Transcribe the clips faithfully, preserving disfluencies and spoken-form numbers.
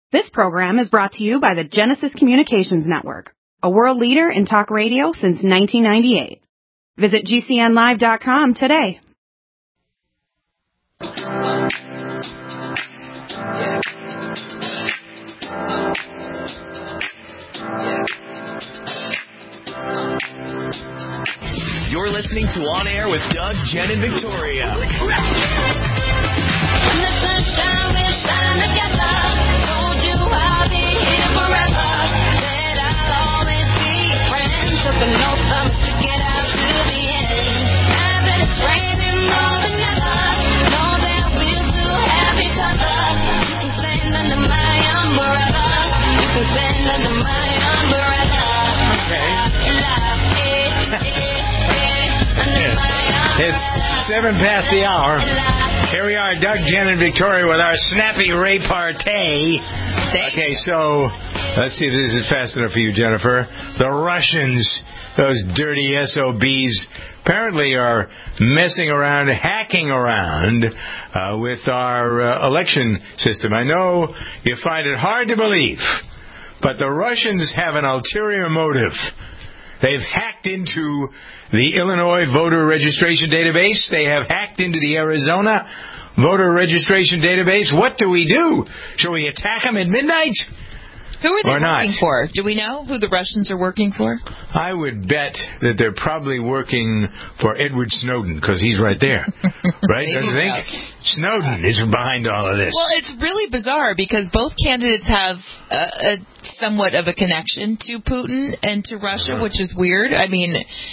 This program is brought to you by the Genesis Communications Network, a world leader in talk radio since nineteen ninety-eight. Visit G C N live dot com today. You're listening to On Air with Doug, Jen, and Victoria. When the sunshine will shine together, told you I'll be here forever. Said I'll always be your friend. Took an oath I'm to get out to the end. Now that it's raining more than ever, know that we'll still have each other. You can stand under my umbrella. You can stand under my umbrella. Okay. It's seven past the hour. Here we are, Doug, Jen, and Victoria with our snappy repartee. Okay, so let's see if this is fast enough for you, Jennifer. The Russians, those dirty S O Bs, apparently are messing around, hacking around uh, with our uh, election system. I know you find it hard to believe, but the Russians have an ulterior motive. They've hacked into the Illinois voter registration database. They have hacked into the Arizona voter registration database. What do we do? Shall we attack them at midnight? Who are they or working not? for? Do we know who the Russians are working for? I would bet that they're probably working for Edward Snowden, because he's right there. Right? Don't you think? Snowden is behind all of this. Well, it's really bizarre because both candidates have a, a somewhat of a connection to Putin and to Russia, uh-huh. which is weird. I mean,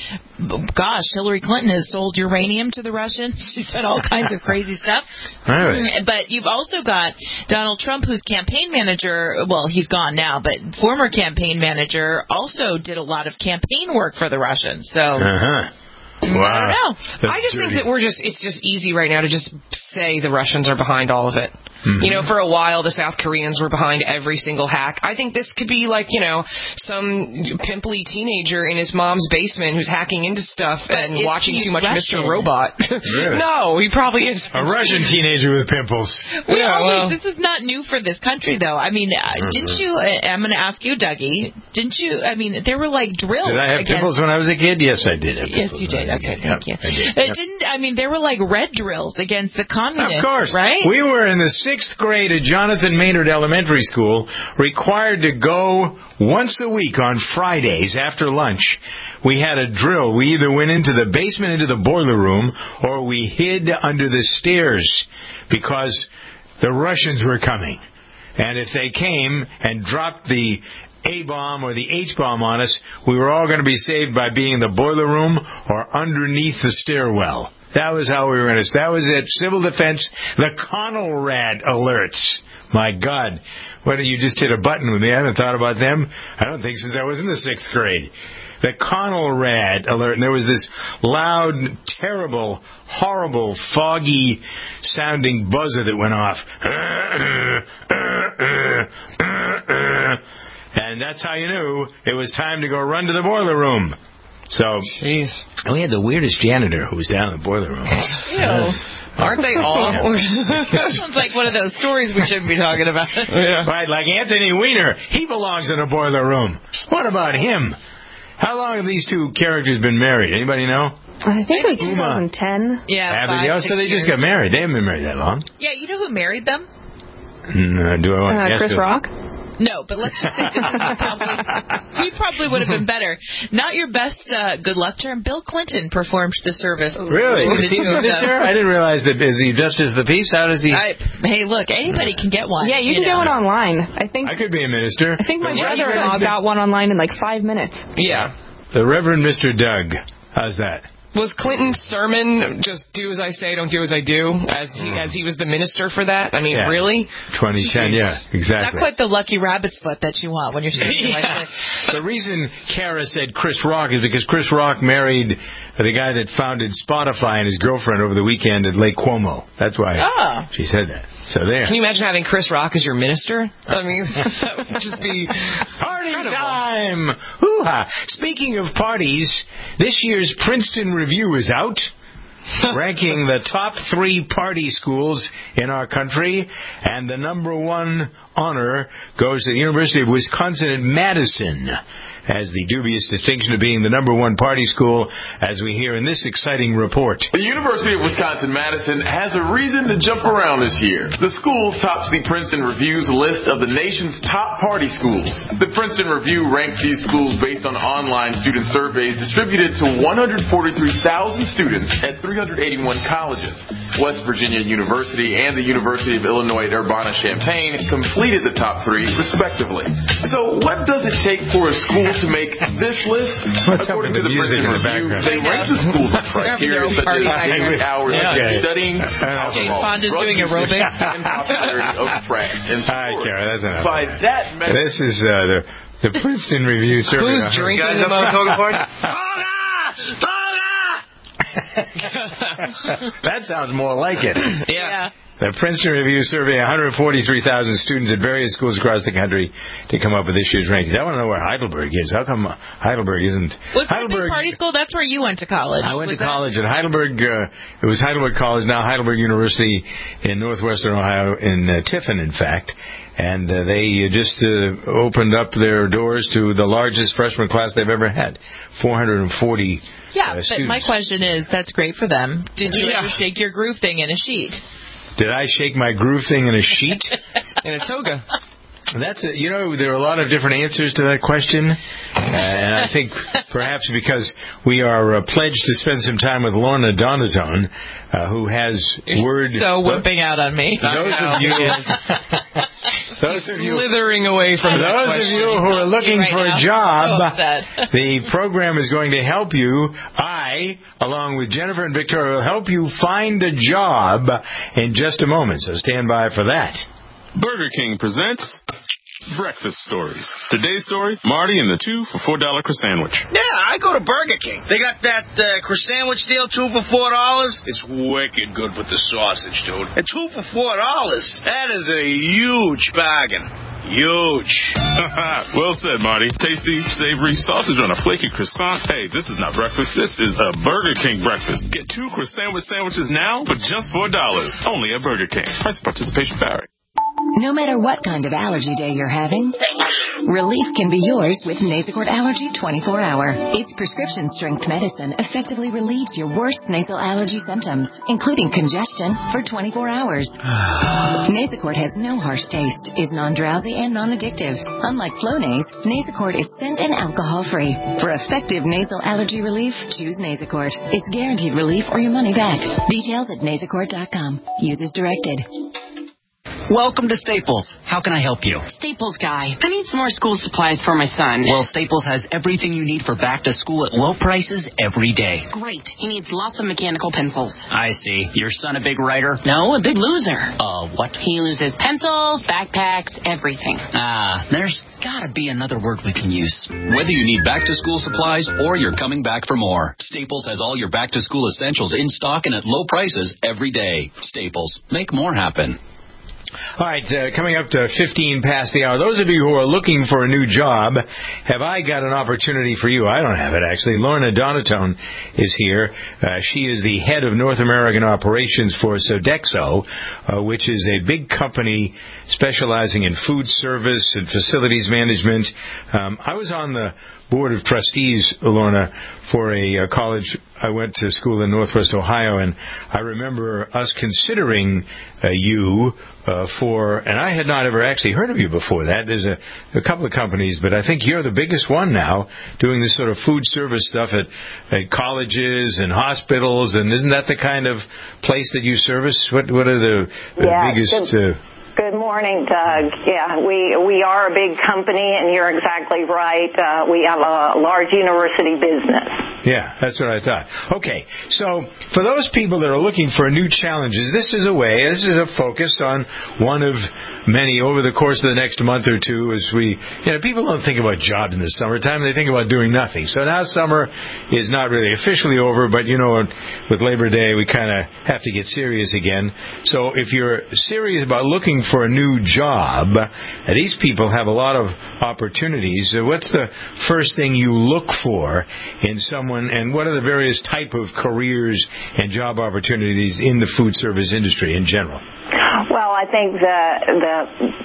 gosh, Hillary Clinton has sold uranium to the Russians. She's done all kinds of crazy stuff. Really? But you've also got Donald Trump, whose campaign manager, well, he's gone now, but former campaign manager also did a lot of campaign work for the Russians. So. Uh-huh. Wow. I don't know. That's I just dirty. think that we're just, it's just easy right now to just say the Russians are behind all of it. Mm-hmm. You know, for a while, the South Koreans were behind every single hack. I think this could be like, you know, some pimply teenager in his mom's basement who's hacking into stuff but and watching too much Russian? Mister Robot. Really? No, he probably is. A Russian teenager with pimples. We yeah, always, well. this is not new for this country, though. I mean, uh, mm-hmm. didn't you, uh, I'm going to ask you, Dougie, didn't you, I mean, there were like drills. Did I have against, pimples when I was a kid? Yes, I did have Yes, pimples you did. Okay, thank yep, you. I did. It Yep. didn't, I mean, there were like red drills against the communists, Of course. right? We were in the sixth grade at Jonathan Maynard Elementary School, required to go once a week on Fridays after lunch. We had a drill. We either went into the basement, into the boiler room, or we hid under the stairs because the Russians were coming. And if they came and dropped the A-bomb or the H-bomb on us, we were all going to be saved by being in the boiler room or underneath the stairwell. That was how we were in it. That was it. Civil defense, the Conelrad alerts. My God. What, you just hit a button with me. I haven't thought about them, I don't think, since I was in the sixth grade. The Conelrad alert. And there was this loud, terrible, horrible, foggy-sounding buzzer that went off. And that's how you knew it was time to go run to the boiler room. So, jeez. And we had the weirdest janitor who was down in the boiler room. Ew. Aren't they all? That sounds like one of those stories we shouldn't be talking about. Yeah. Right, like Anthony Weiner. He belongs in a boiler room. What about him? How long have these two characters been married? Anybody know? I think it was twenty ten. Yeah, Have five, they? Oh, so they years. just got married. They haven't been married that long. Yeah, you know who married them? No, do I want Uh, to Chris Rock? No, but let's just say this is probably, he probably would have been better. Not your best uh, good luck term. Bill Clinton performed the service. Really? Is he a minister? I didn't realize that. Is he Justice of the Peace? How does he? I, hey, look, anybody can get one. Yeah, you, you can know. get one online. I think I could be a minister. I think my The brother-in-law got one online in like five minutes. Yeah. The Reverend Mister Doug. How's that? Was Clinton's sermon just do as I say, don't do as I do, as he, as he was the minister for that? I mean, yeah. really? twenty ten, Jeez. yeah, exactly. Not quite the lucky rabbit's foot that you want when you're speaking yeah. like that. The reason Kara said Chris Rock is because Chris Rock married the guy that founded Spotify and his girlfriend over the weekend at Lake Como. That's why oh. she said that. So there. Can you imagine having Chris Rock as your minister? I mean, that would just be party time! Hoo-ha! Speaking of parties, this year's Princeton Review is out, ranking the top three party schools in our country, and the number one honor goes to the University of Wisconsin at Madison as the dubious distinction of being the number one party school, as we hear in this exciting report. The University of Wisconsin-Madison has a reason to jump around this year. The school tops the Princeton Review's list of the nation's top party schools. The Princeton Review ranks these schools based on online student surveys distributed to one hundred forty-three thousand students at three hundred eighty-one colleges. West Virginia University and the University of Illinois at Urbana-Champaign completed the top three, respectively. So what does it take for a school to make this list? What's According to the the Princeton music in the Review, background? they rank the schools on criteria such as daily hours Yeah. of studying, Jane alcohol, Fonda's drug doing usage, aerobics. and popularity of frats and All right, sports. Kara, that's enough. By that measure, This is uh, the, the Princeton Review survey. Who's drinking the most? That sounds more like it. Yeah. The Princeton Review surveyed one hundred forty-three thousand students at various schools across the country to come up with this year's rankings. I want to know where Heidelberg is. How come Heidelberg isn't? Was that Heidelberg big party school? That's where you went to college. I went Was to that- college at Heidelberg. Uh, it was Heidelberg College, now Heidelberg University in northwestern Ohio, in uh, Tiffin, in fact. And uh, they uh, just uh, opened up their doors to the largest freshman class they've ever had, four hundred forty Yeah, uh, but students. my question is, that's great for them. Did you Yeah. ever shake your groove thing in a sheet? Did I shake my groove thing in a sheet? In a toga. That's a, you know, there are a lot of different answers to that question, uh, and I think perhaps because we are uh, pledged to spend some time with Lorna Donatone, uh, who has You're word. so whipping out on me. Those of you, those of you, Slithering away from that those of question. you who are looking Right for a now. job, So upset. the program is going to help you. I, along with Jennifer and Victoria, will help you find a job in just a moment. So stand by for that. Burger King presents Breakfast Stories. Today's story, Marty and the two for four dollar croissant sandwich. Yeah, I go to Burger King. They got that uh, croissant sandwich deal, two for four dollars. It's wicked good with the sausage, dude. And two for four dollars. That is a huge bargain. Huge. Well said, Marty. Tasty, savory, sausage on a flaky croissant. Hey, this is not breakfast. This is a Burger King breakfast. Get two croissant sandwiches now for just four dollars. Only at Burger King. Price of participation vary. No matter what kind of allergy day you're having, relief can be yours with Nasacort Allergy twenty-four hour. Its prescription-strength medicine effectively relieves your worst nasal allergy symptoms, including congestion, for twenty-four hours. Nasacort has no harsh taste, is non-drowsy, and non-addictive. Unlike Flonase, Nasacort is scent and alcohol-free. For effective nasal allergy relief, choose Nasacort. It's guaranteed relief or your money back. Details at nasacort dot com. Use as directed. Welcome to Staples. How can I help you? Staples guy. I need some more school supplies for my son. Well, Staples has everything you need for back to school at low prices every day. Great. He needs lots of mechanical pencils. I see. Your son a big writer? No, a big loser. Uh, what? He loses pencils, backpacks, everything. Ah, there's gotta be another word we can use. Whether you need back-to-school supplies or you're coming back for more, Staples has all your back-to-school essentials in stock and at low prices every day. Staples. Make more happen. All right, uh, coming up to fifteen past the hour. Those of you who are looking for a new job, have I got an opportunity for you? I don't have it, actually. Lorna Donatone is here. Uh, she is the head of North American operations for Sodexo, uh, which is a big company specializing in food service and facilities management. Um, I was on the board of trustees, Lorna, for a uh, college. I went to school in Northwest Ohio, and I remember us considering uh, you uh, for, and I had not ever actually heard of you before that. There's a, a couple of companies, but I think you're the biggest one now doing this sort of food service stuff at, at colleges and hospitals, and isn't that the kind of place that you service? What What are the, the yeah, biggest... Good, uh, good morning, Doug. Yeah, we we are a big company, and you're exactly right. Uh, we have a large university business. Yeah, that's what I thought. Okay, so for those people that are looking for new challenges, this is a way, this is a focus on one of many over the course of the next month or two as we, you know, people don't think about jobs in the summertime, they think about doing nothing. So now summer is not really officially over, but, you know, with Labor Day, we kind of have to get serious again. So if you're serious about looking for a new job, uh, these people have a lot of opportunities. Uh, what's the first thing you look for in someone, and what are the various type of careers and job opportunities in the food service industry in general? Well, I think the the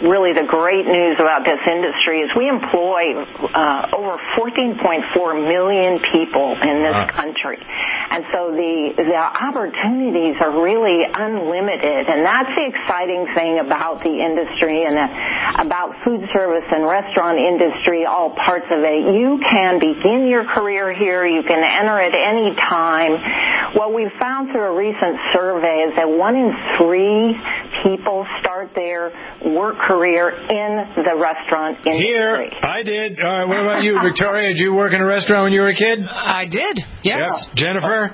really the great news about this industry is we employ uh, over fourteen point four million people in this Wow. country. And so the, the opportunities are really unlimited. And that's the exciting thing about the industry and uh, about food service and restaurant industry, all parts of it. You can begin your career here. You can enter at any time. What we've found through a recent survey is that one in three people start their work career in the restaurant industry. Here, I did. All right, what about you, Victoria? Did you work in a restaurant when you were a kid? I did, yes. Yep. Jennifer?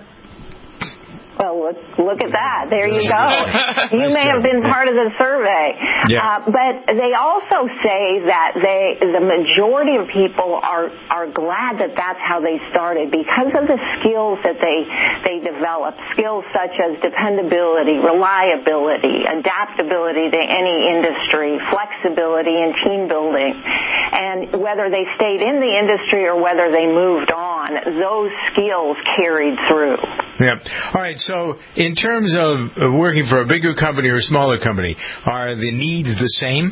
Well, look, look at that. There you go. You may have been part of the survey. Yeah. Uh, but they also say that they, the majority of people are, are glad that that's how they started because of the skills that they, they developed. Skills such as dependability, reliability, adaptability to any industry, flexibility, and team building. And whether they stayed in the industry or whether they moved on, those skills carried through. Yeah. All right. So, in terms of of working for a bigger company or a smaller company, are the needs the same?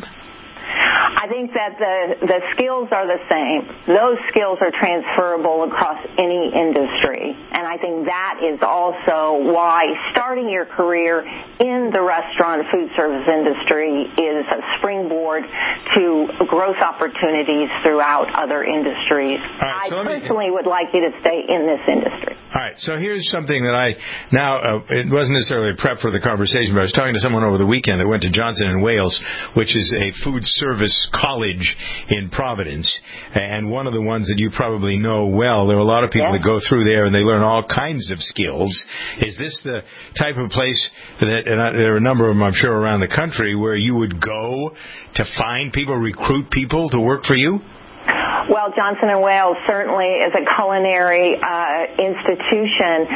I think that the, the skills are the same. Those skills are transferable across any industry. And I think that is also why starting your career in the restaurant food service industry is a springboard to growth opportunities throughout other industries. Right, so I me, personally would like you to stay in this industry. All right, so here's something that I, now, uh, it wasn't necessarily a prep for the conversation, but I was talking to someone over the weekend that went to Johnson and Wales, which is a food service college in Providence, and one of the ones that you probably know well. There are a lot of people Yeah. that go through there and they learn all kinds of skills. Is this the type of place that, and I, there are a number of them I'm sure around the country, where you would go to find people, recruit people to work for you? Well, Johnson and Wales certainly is a culinary uh, institution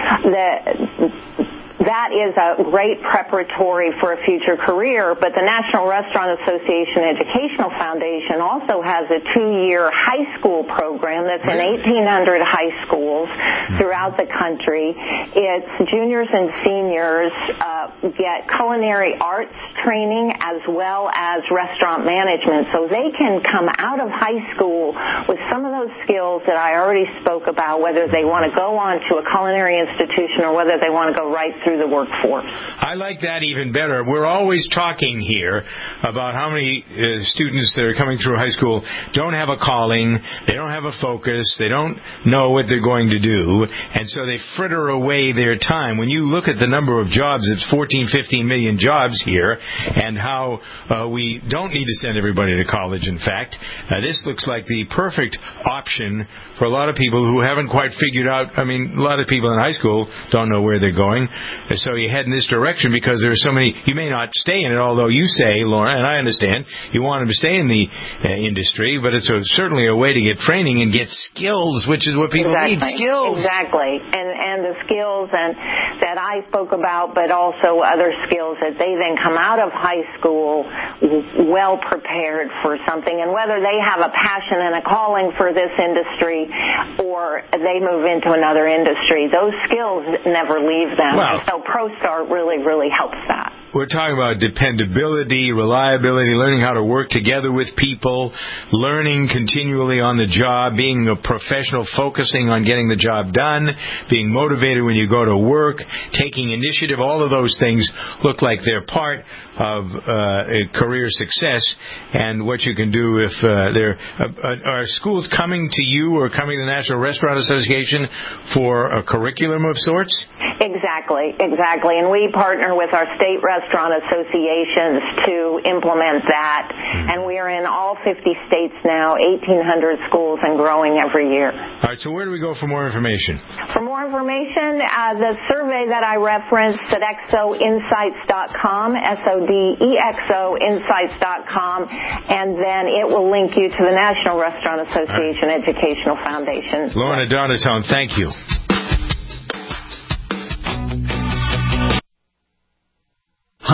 that that is a great preparatory for a future career, but the National Restaurant Association Educational Foundation also has a two-year high school program that's in eighteen hundred high schools throughout the country. Its juniors and seniors uh, get culinary arts training as well as restaurant management, so they can come out of high school with some of those skills that I already spoke about, whether they want to go on to a culinary institution or whether they want to go right through the workforce. I like that even better. We're always talking here about how many uh, students that are coming through high school don't have a calling, they don't have a focus, they don't know what they're going to do, and so they fritter away their time. When you look at the number of jobs, it's fourteen, fifteen million jobs here, and how uh, we don't need to send everybody to college, in fact. Uh, this looks like the perfect option for a lot of people who haven't quite figured out. I mean, a lot of people in high school don't know where they're going. And so you head in this direction because there are so many. You may not stay in it, although you say, Laura, and I understand, you want them to stay in the uh, industry, but it's a, certainly a way to get training and get skills, which is what people exactly. need, skills. Exactly. And and the skills and that I spoke about, but also other skills that they then come out of high school well prepared for something. And whether they have a passion and a calling for this industry or they move into another industry, those skills never leave them. Wow. And so ProStart really, really helps that. We're talking about dependability, reliability, learning how to work together with people, learning continually on the job, being a professional, focusing on getting the job done, being motivated when you go to work, taking initiative. All of those things look like they're part of uh, a career success, and what you can do if uh, they're uh, are schools coming to you or coming to the National Restaurant Association for a curriculum of sorts? Exactly, exactly. And we partner with our state restaurant associations to implement that. Mm-hmm. And we are in all fifty states now, eighteen hundred schools, and growing every year. All right, so where do we go for more information? For more information, uh, the survey that I referenced at X O Insights dot com, S O D E X O Insights dot com, and then it will link you to the National Restaurant Association right. Educational Foundation. Lorna Donatone, thank you.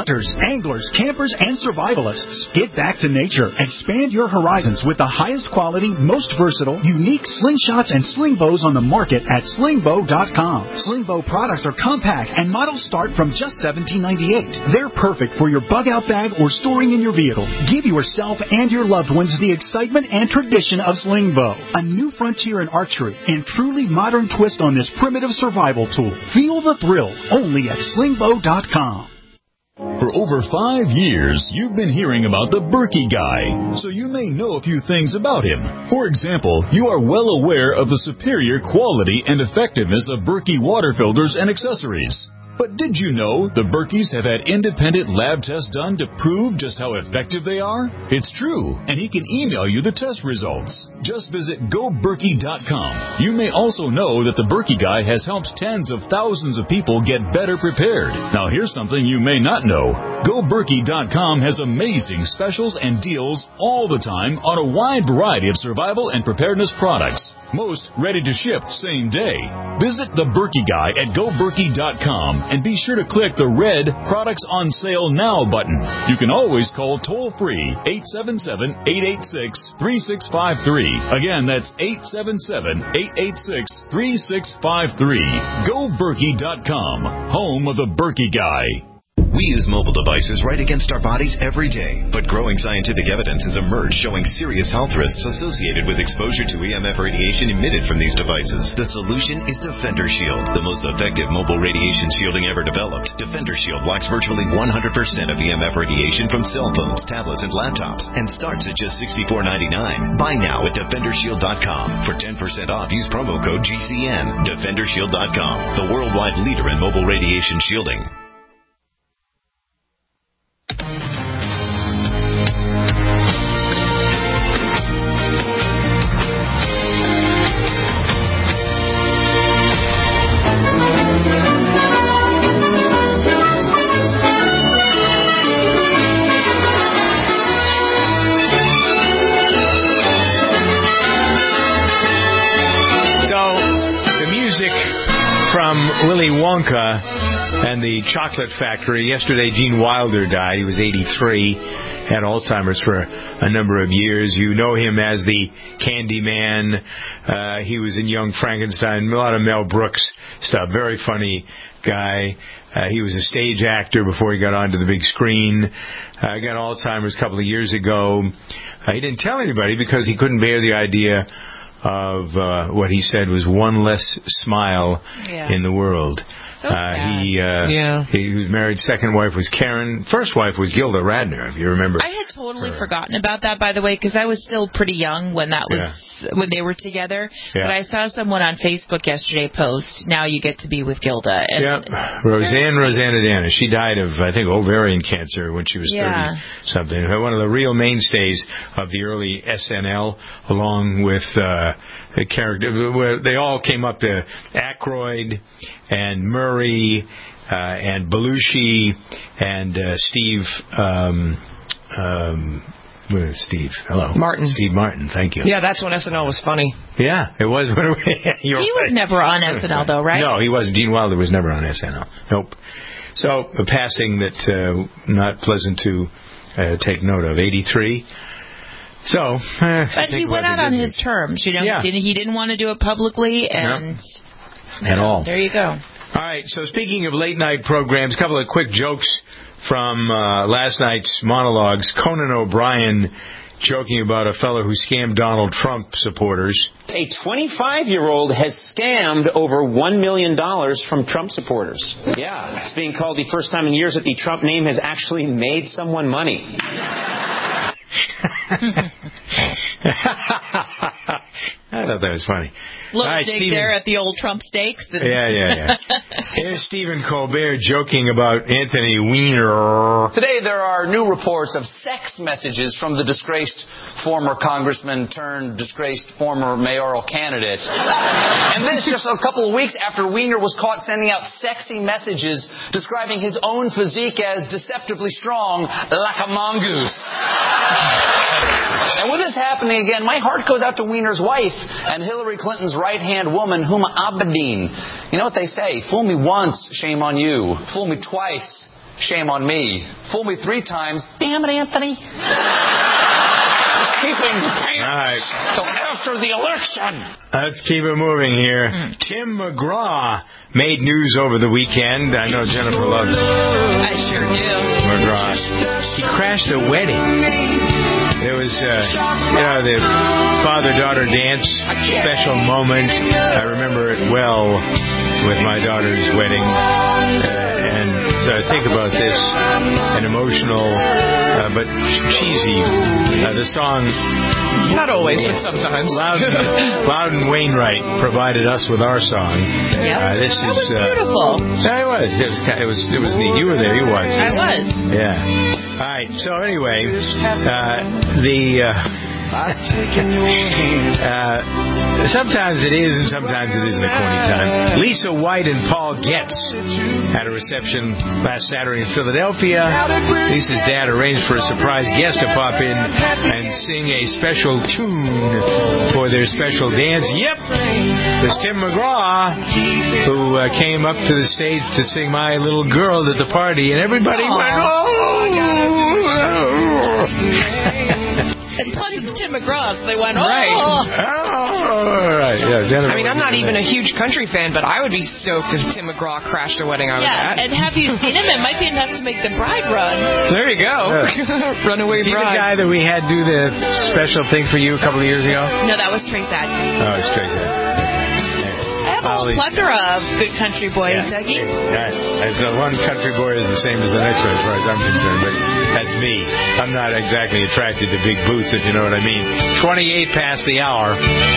Hunters, anglers, campers, and survivalists. Get back to nature. Expand your horizons with the highest quality, most versatile, unique slingshots and sling bows on the market at sling bow dot com. Sling bow products are compact and models start from just seventeen ninety-eight. They're perfect for your bug out bag or storing in your vehicle. Give yourself and your loved ones the excitement and tradition of sling bow, a new frontier in archery and truly modern twist on this primitive survival tool. Feel the thrill only at sling bow dot com. For over five years, you've been hearing about the Berkey Guy, so you may know a few things about him. For example, you are well aware of the superior quality and effectiveness of Berkey water filters and accessories. But did you know the Berkeys have had independent lab tests done to prove just how effective they are? It's true, and he can email you the test results. Just visit go berkey dot com. You may also know that the Berkey Guy has helped tens of thousands of people get better prepared. Now here's something you may not know. go berkey dot com has amazing specials and deals all the time on a wide variety of survival and preparedness products. Most ready to ship same day. Visit the Berkey Guy at go berkey dot com and be sure to click the red Products on Sale Now button. You can always call toll-free eight seven seven, eight eight six, three six five three. Again, that's eight seven seven, eight eight six, three six five three. go berkey dot com, home of the Berkey Guy. We use mobile devices right against our bodies every day, but growing scientific evidence has emerged showing serious health risks associated with exposure to E M F radiation emitted from these devices. The solution is Defender Shield, the most effective mobile radiation shielding ever developed. Defender Shield blocks virtually one hundred percent of E M F radiation from cell phones, tablets, and laptops, and starts at just sixty-four ninety-nine. Buy now at defender shield dot com. For ten percent off, use promo code G C N. defender shield dot com, the worldwide leader in mobile radiation shielding. Willy Wonka and the Chocolate Factory. Yesterday, Gene Wilder died. He was eighty-three, had Alzheimer's for a number of years. You know him as the Candy Man. Uh, he was in Young Frankenstein, a lot of Mel Brooks stuff. Very funny guy. Uh, he was a stage actor before he got onto the big screen. Uh, got Alzheimer's a couple of years ago. Uh, he didn't tell anybody because he couldn't bear the idea of uh, what he said was one less smile yeah. in the world. So uh, he uh, yeah. he was married. Second wife was Karen. First wife was Gilda Radner, if you remember. I had totally her. forgotten about that, by the way, because I was still pretty young when that was yeah. when they were together. Yeah. But I saw someone on Facebook yesterday post, "Now you get to be with Gilda." And yeah, Roseanne Roseannadanna. She died of I think ovarian cancer when she was yeah. thirty something. One of the real mainstays of the early S N L, along with. Uh, The character, where they all came up to Aykroyd and Murray uh, and Belushi and uh, Steve. Um, um, where is Steve? Hello, Martin. Steve Martin. Thank you. Yeah, that's when S N L was funny. Yeah, it was. He was right. never on S N L, though, right? No, he wasn't. Gene Wilder was never on S N L. Nope. So a passing that uh, not pleasant to uh, take note of. eighty-three. So, eh, but he went out on his terms, you know. Yeah. He, didn't, he didn't want to do it publicly, and no. at all. There you go. All right. So, speaking of late night programs, a couple of quick jokes from uh, last night's monologues. Conan O'Brien joking about a fellow who scammed Donald Trump supporters. A twenty-five-year-old has scammed over one million dollars from Trump supporters. Yeah, it's being called the first time in years that the Trump name has actually made someone money. I thought that was funny. Little right, dig Stephen. there at the old Trump steaks. Yeah, yeah, yeah. Here's Stephen Colbert joking about Anthony Weiner. Today there are new reports of sex messages from the disgraced former congressman turned disgraced former mayoral candidate. And this just a couple of weeks after Weiner was caught sending out sexy messages describing his own physique as deceptively strong, like a mongoose. And with this happening again, my heart goes out to Weiner's wife and Hillary Clinton's right-hand woman, Huma Abedin. You know what they say? Fool me once, shame on you. Fool me twice, Shame on me. Fool me three times. Damn it, Anthony. Just keeping the pants right. till after the election. Let's keep it moving here. Mm. Tim McGraw made news over the weekend. I know Jennifer loves I sure do. McGraw. He crashed a wedding. There was, uh, you know, the father-daughter dance, special moment. I remember it well with my daughter's wedding. Uh, and so I think about this, an emotional, uh, but cheesy. Uh, the song... Not always, but sometimes. Loudon, Loudon Wainwright provided us with our song. Yep. Uh, this that is, was uh, beautiful. It was. It was. It was. It was neat. You were there. You watched it. I was. Yeah. All right. So anyway, uh, the. Uh, uh, sometimes it is, and sometimes it isn't a corny time. Lisa White and Paul Getz had a reception last Saturday in Philadelphia. Lisa's dad arranged for a surprise guest to pop in and sing a special tune for their special dance. Yep, there's Tim McGraw, who uh, came up to the stage to sing "My Little Girl" at the party, and everybody Aww. went, "Oh!" And plus it's Tim McGraw, so they went, oh! Right. Oh, right. Yeah, I mean, I'm not even a huge country fan, but I would be stoked if Tim McGraw crashed a wedding I was yeah, at. And have you seen him? It might be enough to make the bride run. There you go. Yeah. Runaway Is he bride. the guy that we had do the special thing for you a couple of years ago? No, that was Trace Adkins. Oh, it's Trace Adkins. I have a whole plethora of good country boys, yeah. Dougie. Yeah. As the one country boy is the same as the next one, as far as I'm concerned, but that's me. I'm not exactly attracted to big boots, if you know what I mean. twenty-eight past the hour.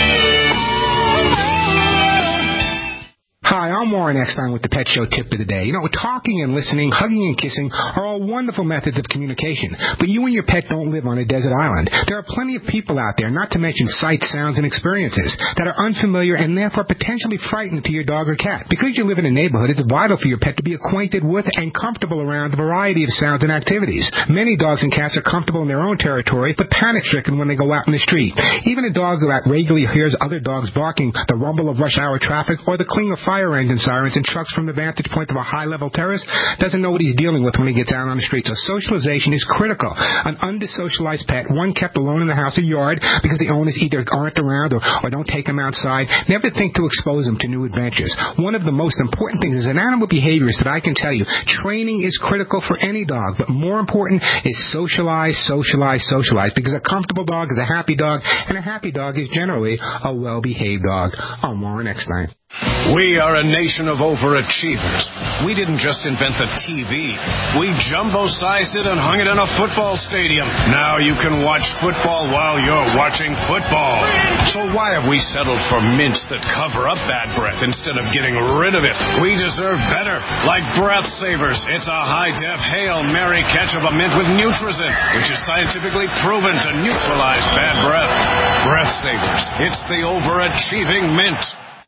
Hi, I'm Warren Eckstein with the Pet Show Tip of the Day. You know, talking and listening, hugging and kissing are all wonderful methods of communication. But you and your pet don't live on a desert island. There are plenty of people out there, not to mention sights, sounds, and experiences, that are unfamiliar and therefore potentially frightening to your dog or cat. Because you live in a neighborhood, it's vital for your pet to be acquainted with and comfortable around a variety of sounds and activities. Many dogs and cats are comfortable in their own territory, but panic-stricken when they go out in the street. Even a dog that regularly hears other dogs barking, the rumble of rush hour traffic, or the cling of fire engine sirens and trucks from the vantage point of a high-level terrace doesn't know what he's dealing with when he gets out on the street. So socialization is critical. An under-socialized pet, one kept alone in the house or yard because the owners either aren't around or, or don't take him outside, never think to expose him to new adventures. One of the most important things is an animal behaviorist that I can tell you. Training is critical for any dog, but more important is socialize, socialize, socialize, because a comfortable dog is a happy dog, and a happy dog is generally a well-behaved dog. I'm Warren Eckstein. We are a nation of overachievers. We didn't just invent the T V. We jumbo-sized it and hung it in a football stadium. Now you can watch football while you're watching football. So why have we settled for mints that cover up bad breath instead of getting rid of it? We deserve better. Like Breath Savers. It's a high-def Hail Mary catch of a mint with Nutrizin, which is scientifically proven to neutralize bad breath. Breath Savers. It's the overachieving mint.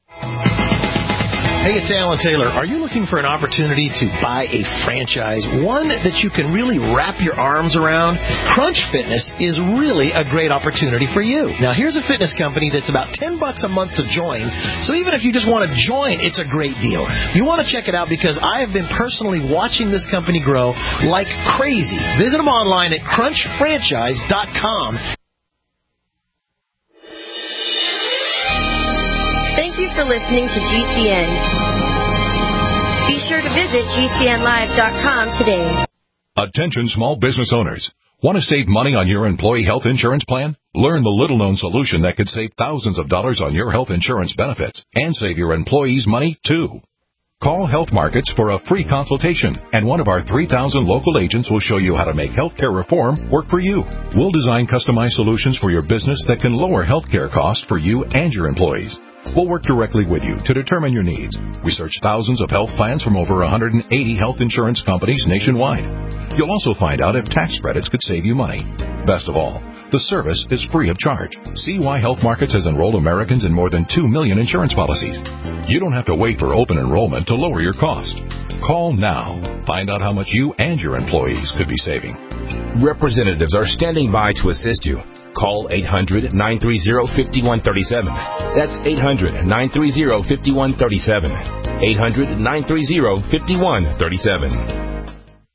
Hey, it's Alan Taylor. Are you looking for an opportunity to buy a franchise, one that you can really wrap your arms around? Crunch Fitness is really a great opportunity for you. Now, here's a fitness company that's about ten bucks a month to join, so even if you just want to join, it's a great deal. You want to check it out because I have been personally watching this company grow like crazy. Visit them online at crunch franchise dot com. Thank you for listening to G C N. Be sure to visit G C N live dot com today. Attention small business owners. Want to save money on your employee health insurance plan? Learn the little-known solution that could save thousands of dollars on your health insurance benefits and save your employees money, too. Call Health Markets for a free consultation, and one of our three thousand local agents will show you how to make healthcare reform work for you. We'll design customized solutions for your business that can lower healthcare costs for you and your employees. We'll work directly with you to determine your needs. We search thousands of health plans from over one hundred eighty health insurance companies nationwide. You'll also find out if tax credits could save you money. Best of all, the service is free of charge. See why Health Markets has enrolled Americans in more than two million insurance policies. You don't have to wait for open enrollment to lower your cost. Call now. Find out how much you and your employees could be saving. Representatives are standing by to assist you. Call eight hundred, nine three zero, five one three seven. That's eight hundred, nine three zero, five one three seven. eight hundred, nine three zero, five one three seven.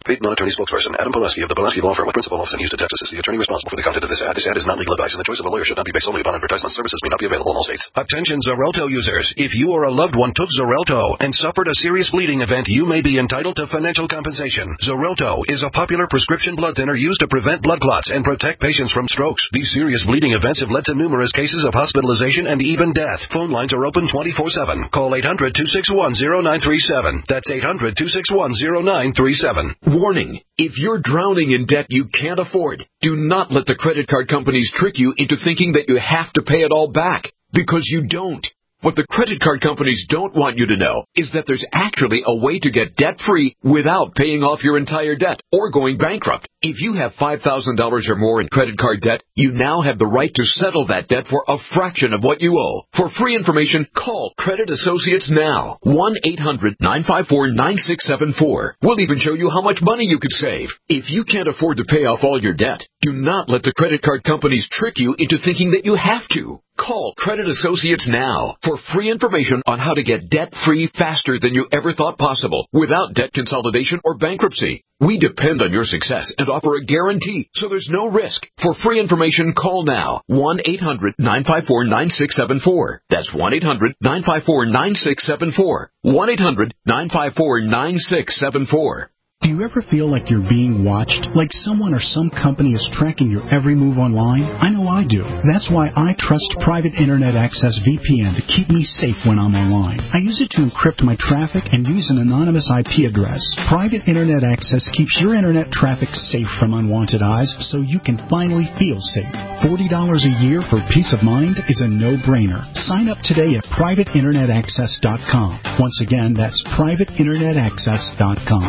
Paid non-attorney spokesperson Adam Pulaski of the Pulaski Law Firm with principal office in Houston, Texas is the attorney responsible for the content of this ad. This ad is not legal advice, and the choice of a lawyer should not be based solely upon advertisement. Services may not be available in all states. Attention Xarelto users. If you or a loved one took Xarelto and suffered a serious bleeding event, you may be entitled to financial compensation. Xarelto is a popular prescription blood thinner used to prevent blood clots and protect patients from strokes. These serious bleeding events have led to numerous cases of hospitalization and even death. Phone lines are open twenty-four seven. Call eight hundred, two six one, zero nine three seven. That's eight hundred, two six one, zero nine three seven. Warning. If you're drowning in debt you can't afford, do not let the credit card companies trick you into thinking that you have to pay it all back, because you don't. What the credit card companies don't want you to know is that there's actually a way to get debt-free without paying off your entire debt or going bankrupt. If you have five thousand dollars or more in credit card debt, you now have the right to settle that debt for a fraction of what you owe. For free information, call Credit Associates now. one eight hundred, nine five four, nine six seven four. We'll even show you how much money you could save. If you can't afford to pay off all your debt, do not let the credit card companies trick you into thinking that you have to. Call Credit Associates now for free information on how to get debt-free faster than you ever thought possible without debt consolidation or bankruptcy. We depend on your success and offer a guarantee, so there's no risk. For free information, call now. one eight hundred, nine five four, nine six seven four. That's one eight hundred, nine five four, nine six seven four. one eight hundred, nine five four, nine six seven four. Do you ever feel like you're being watched? Like someone or some company is tracking your every move online? I know I do. That's why I trust Private Internet Access V P N to keep me safe when I'm online. I use it to encrypt my traffic and use an anonymous I P address. Private Internet Access keeps your internet traffic safe from unwanted eyes so you can finally feel safe. forty dollars a year for peace of mind is a no-brainer. Sign up today at private internet access dot com. Once again, that's private internet access dot com.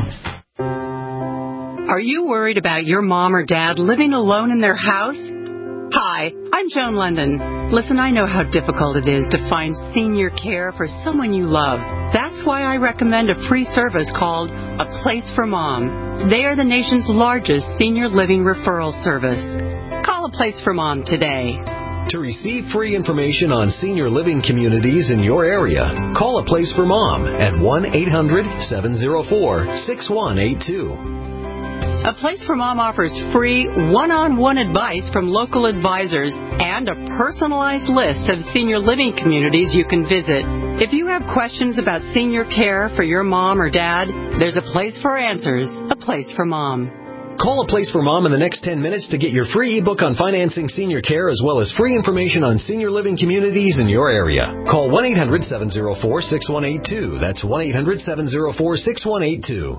Are you worried about your mom or dad living alone in their house? Hi, I'm Joan London. Listen, I know how difficult it is to find senior care for someone you love. That's why I recommend a free service called A Place for Mom. They are the nation's largest senior living referral service. Call A Place for Mom today. To receive free information on senior living communities in your area, call A Place for Mom at one eight hundred, seven oh four, six one eight two. A Place for Mom offers free one-on-one advice from local advisors and a personalized list of senior living communities you can visit. If you have questions about senior care for your mom or dad, there's a place for answers. A Place for Mom. Call A Place for Mom in the next ten minutes to get your free ebook on financing senior care as well as free information on senior living communities in your area. Call one eight hundred, seven oh four, six one eight two. That's one eight hundred, seven oh four, six one eight two.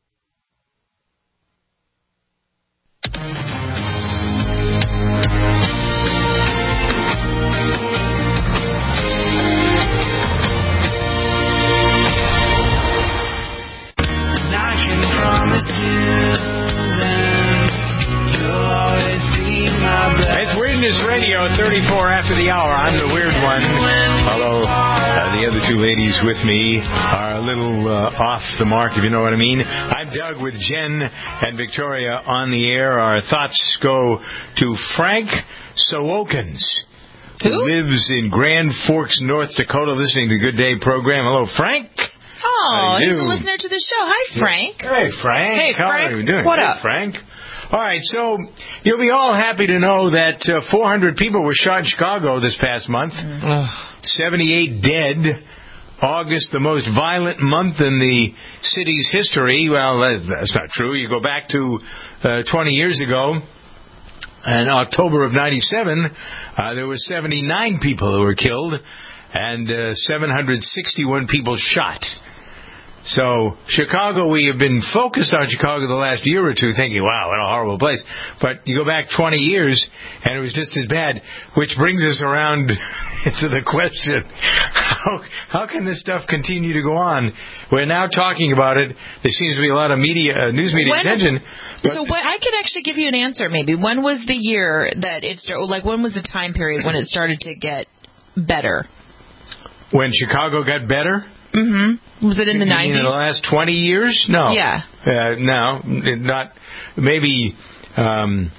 It's Weirdness Radio, thirty-four after the hour. I'm the weird one. Although uh, the other two ladies with me are a little uh, off the mark, if you know what I mean. I'm Doug with Jen and Victoria on the air. Our thoughts go to Frank Sowokins, who lives in Grand Forks, North Dakota, listening to the Good Day program. Hello, Frank. Oh, he's a listener to the show. Hi, Frank. Hey, Frank. Hey, How Frank. are you doing? What hey, up? Frank? All right, so you'll be all happy to know that uh, four hundred people were shot in Chicago this past month. seventy-eight dead. August, the most violent month in the city's history. Well, that's, that's not true. You go back to uh, twenty years ago, in October of ninety-seven, uh, there were seventy-nine people who were killed and uh, seven hundred sixty-one people shot. So, Chicago, we have been focused on Chicago the last year or two thinking, wow, what a horrible place. But you go back twenty years, and it was just as bad, which brings us around to the question, how, how can this stuff continue to go on? We're now talking about it. There seems to be a lot of media, uh, news media When, attention. So what, I could actually give you an answer, maybe. When was the year that it started, like, when was the time period when it started to get better? When Chicago got better? Mm-hmm. Was it in the nineties? In the last twenty years? No. Yeah. Uh, no, not maybe. Um,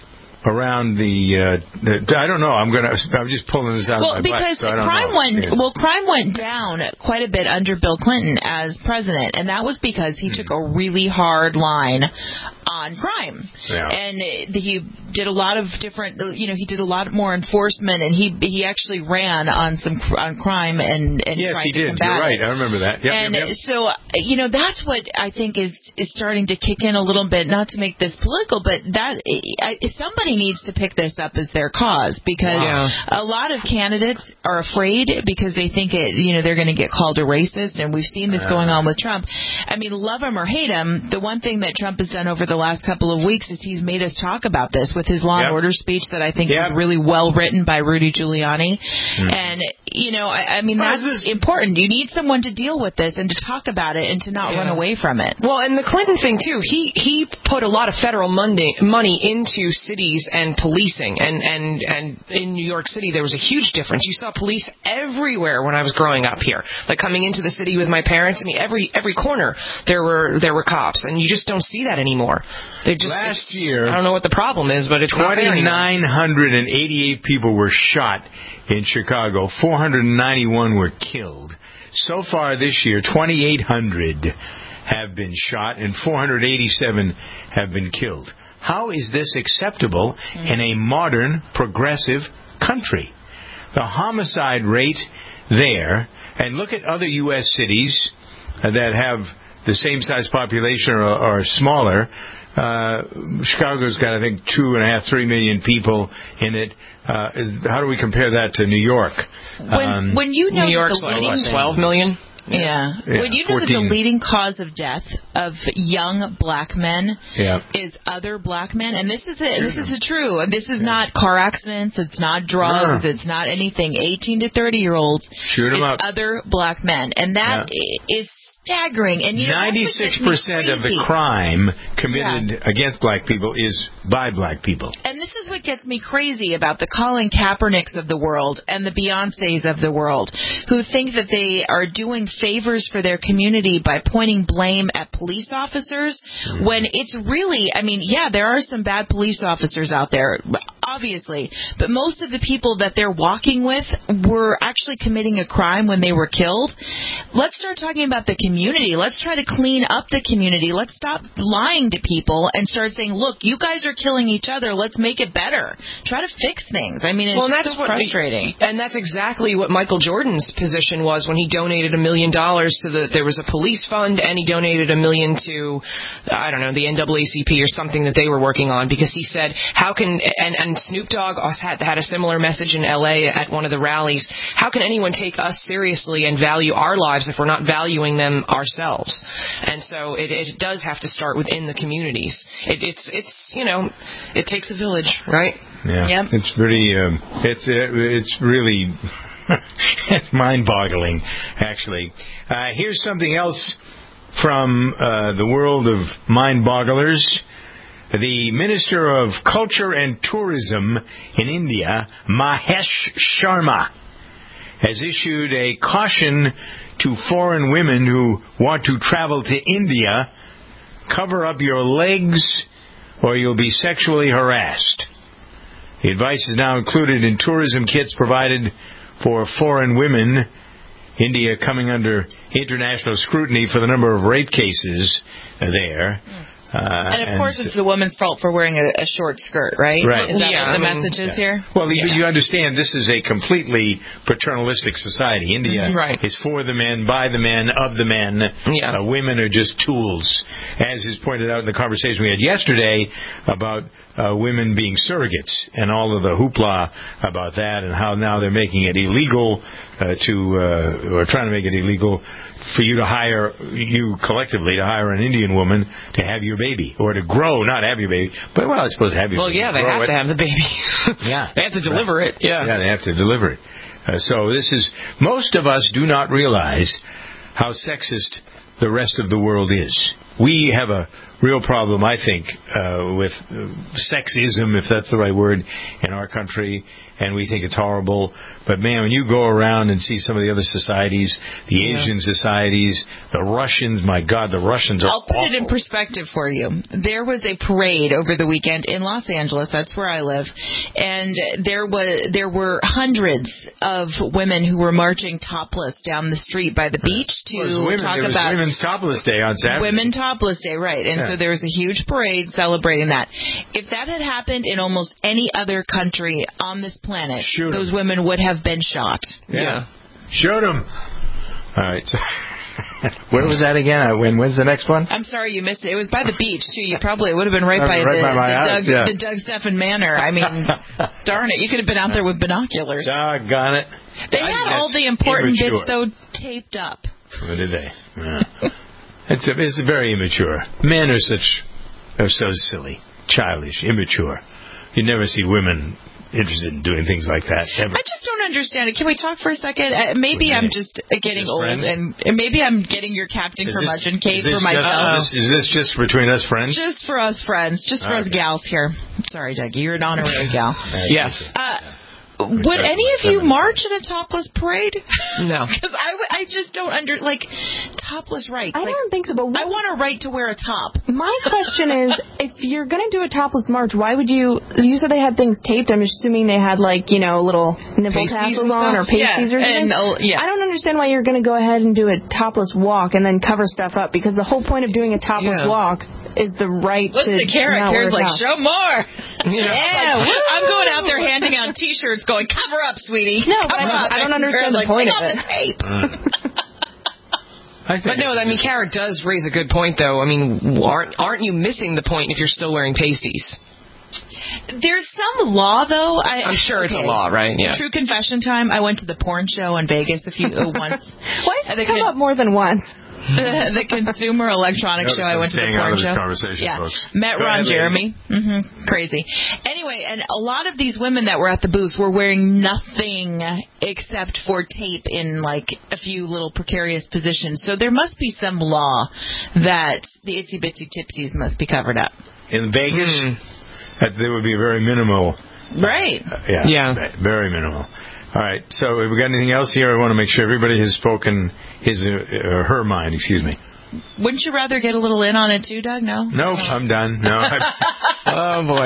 around the, uh, the I don't know. I'm gonna. I'm just pulling this out. Well, of my because butt, so I don't crime know. went Yeah. well, crime went down quite a bit under Bill Clinton as president, and that was because he mm. took a really hard line on crime, yeah. and he did a lot of different. You know, he did a lot more enforcement, and he he actually ran on some on crime and and yes, tried he to did. combat You're right. it. I remember that. Yep, and yep, yep. so, you know, that's what I think is is starting to kick in a little bit. Not to make this political, but that I, somebody needs to pick this up as their cause, because wow. a lot of candidates are afraid because they think it, you know, they're going to get called a racist, and we've seen this uh. going on with Trump. I mean, love him or hate him, the one thing that Trump has done over the last couple of weeks is he's made us talk about this with his Law yep. and Order speech that I think yep. was really well written by Rudy Giuliani. Mm. And, you know, I, I mean, well, that's this... important. You need someone to deal with this and to talk about it and to not yeah. run away from it. Well, and the Clinton thing, too, he, he put a lot of federal money, money into cities and policing. And, and, and in New York City, there was a huge difference. You saw police everywhere when I was growing up here. Like coming into the city with my parents, I mean, every every corner there were there were cops. And you just don't see that anymore. They just, Last year, I don't know what the problem is, but it's not there anymore. twenty-nine hundred eighty-eight people were shot in Chicago. four hundred ninety-one were killed. So far this year, twenty-eight hundred have been shot and four hundred eighty-seven have been killed. How is this acceptable in a modern, progressive country? The homicide rate there, and look at other U S cities that have the same size population or, or smaller. Uh, Chicago's got, I think, two and a half, three million people in it. Uh, how do we compare that to New York? When, um, when you know New York's the like leading, what, twelve million? Yeah. yeah. When you know that the fourteen leading cause of death of young black men yeah. is other black men, and this is it. This is true. This is yeah. not car accidents. It's not drugs. No. It's not anything. eighteen to thirty year olds. Shoot 'em up. Other black men, and that yeah. is staggering. And you know, ninety-six percent of the crime committed yeah. against black people is by black people. And this is what gets me crazy about the Colin Kaepernicks of the world and the Beyoncés of the world, who think that they are doing favors for their community by pointing blame at police officers, mm. when it's really, I mean, yeah, there are some bad police officers out there, obviously, but most of the people that they're walking with were actually committing a crime when they were killed. Let's start talking about the community. Let's try to clean up the community. Let's stop lying to people and start saying, look, you guys are killing each other. Let's make it better. Try to fix things. I mean, it's well, just that's so frustrating. What, and that's exactly what Michael Jordan's position was when he donated a million dollars to the, there was a police fund, and he donated a million to, I don't know, the N double A C P or something that they were working on, because he said, how can, and, and Snoop Dogg had, had a similar message in L A at one of the rallies, how can anyone take us seriously and value our lives if we're not valuing them ourselves? And so it, it does have to start within the communities. It, it's, it's, you know, it takes a village, right? Yeah, yep. It's pretty, um, it's, uh, it's really, it's mind-boggling, actually. Uh, here's something else from uh, the world of mind-bogglers. The Minister of Culture and Tourism in India, Mahesh Sharma, has issued a caution to foreign women who want to travel to India: cover up your legs or you'll be sexually harassed. The advice is now included in tourism kits provided for foreign women. India coming under international scrutiny for the number of rape cases there. Uh, and, of course, and, it's the woman's fault for wearing a, a short skirt, right? Right. Is that yeah, what the I mean, message is yeah. here? Well, yeah. you, you understand this is a completely paternalistic society. India right. is for the men, by the men, of the men. Yeah. Uh, women are just tools. As is pointed out in the conversation we had yesterday about uh, women being surrogates and all of the hoopla about that, and how now they're making it illegal uh, to, uh, or trying to make it illegal for you to hire, you collectively, to hire an Indian woman to have your baby, or to grow, not have your baby, but, well, I suppose have your well, baby. Well, yeah, they grow have it. to have the baby. Yeah. They have to deliver right. it, yeah. Yeah, they have to deliver it. Uh, so this is, most of us do not realize how sexist the rest of the world is. we have a real problem, I think, uh, with sexism, if that's the right word, in our country, and we think it's horrible. But, man, when you go around and see some of the other societies, the yeah. Asian societies, the Russians, my God, the Russians are I'll put awful. it in perspective for you. There was a parade over the weekend in Los Angeles. That's where I live. And there was there were hundreds of women who were marching topless down the street by the beach to well, women, talk it was about Women's Topless Day on Saturday. Women Topless Day, right. And yeah. so there was a huge parade celebrating that. If that had happened in almost any other country on this planet, Shoot those 'em. women would have been shot. Yeah. yeah. Shoot them. All right. So where was that again? When? When's the next one? I'm sorry you missed it. It was by the beach, too. You probably would have been right by, right the, by my the, house, Doug, yeah. the Doug Stephan Manor. I mean, darn it. You could have been out there with binoculars. Doggone it. They I had all the important immature. bits, though, taped up. What did they? Yeah. it's, a, it's very immature. Men are such, are so silly, childish, immature. You never see women interested in doing things like that ever. I just don't understand it. Can we talk for a second? Uh, maybe I'm just uh, getting old, and, and maybe I'm getting your Captain is Curmudgeon this, Kate for just, myself. Uh, is, is this just between us friends? Just for us friends. Just for okay. us gals here. Sorry, Dougie. You're an honorary gal. Yes. Uh, Would any of you march in a topless parade? No. Because I, w- I just don't under, like, topless rights. I like, don't think so, but I want a right to wear a top. My question is, if you're going to do a topless march, why would you, you said they had things taped, I'm assuming they had, like, you know, little nipple pasties tassels on or pasties yeah, or something? And, uh, yeah. I don't understand why you're going to go ahead and do a topless walk and then cover stuff up, because the whole point of doing a topless yeah. walk is the right Listen to to Kara. not wear Kara's a like, top. show more. Yeah. Yeah. Like, I'm going out there handing out T-shirts going, cover up, sweetie. No, but cover I, up. I don't And understand Kara's the like, point take of off it. the tape. I think But no, I mean, Kara does raise a good point, though. I mean, aren't aren't you missing the point if you're still wearing pasties? There's some law, though. I, I'm sure okay. it's a law, right? Yeah. True confession time. I went to the porn show in Vegas a few uh, once. Why does it come up more than once? the Consumer Electronics Show. I went to the porn show. Yeah, folks. met Go Ron ahead, Jeremy. Mm-hmm. Crazy. Anyway, and a lot of these women that were at the booth were wearing nothing except for tape in like a few little precarious positions. So there must be some law that the itsy bitsy tipsies must be covered up. In Vegas, mm. that there would be very minimal. Right. Uh, yeah. Yeah. Very minimal. All right. So, have we got anything else here? I want to make sure everybody has spoken his uh, her mind. Excuse me. Wouldn't you rather get a little in on it too, Doug? No. Nope. I'm done. No. Oh boy.